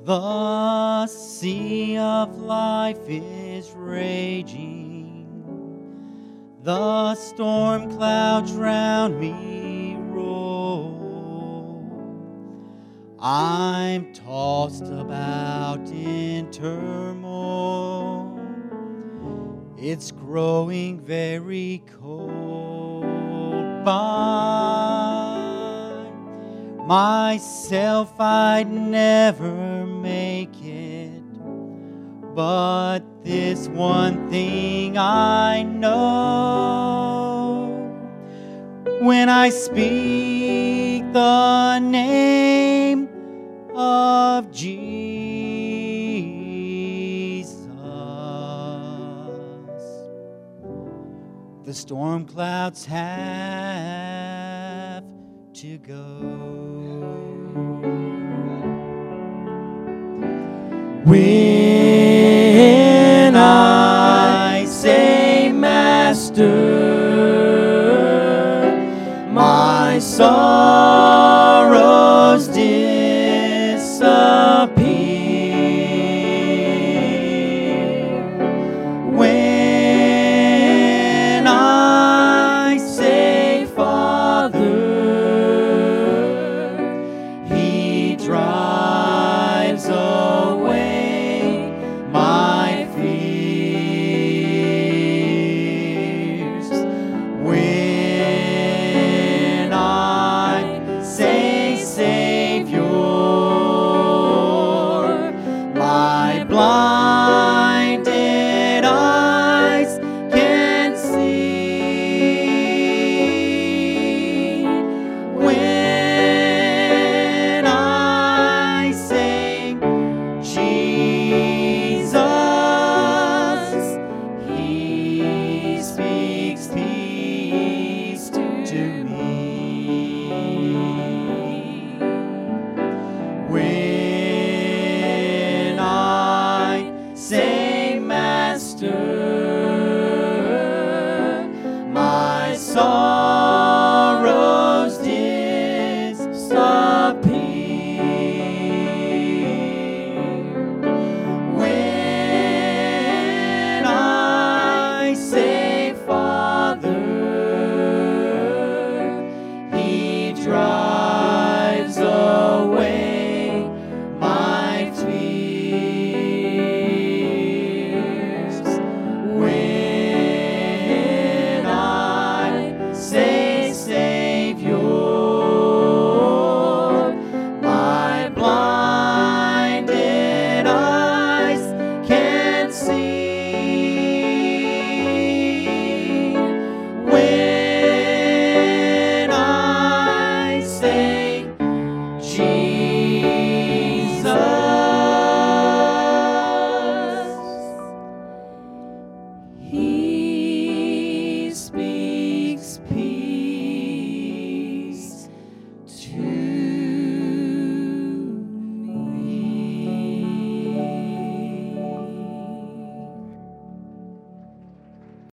The sea of life is raging, the storm clouds round me roll. I'm tossed about in turmoil, it's growing very cold. By myself I'd never make it, but this one thing I know: when I speak the name of Jesus, the storm clouds have to go. When I say Master, my sorrows disappear. When I say Father, He drives away my fears. When I say Savior, my blinded eyes can see. When I sing Jesus, He speaks peace to me. When I say Master, my soul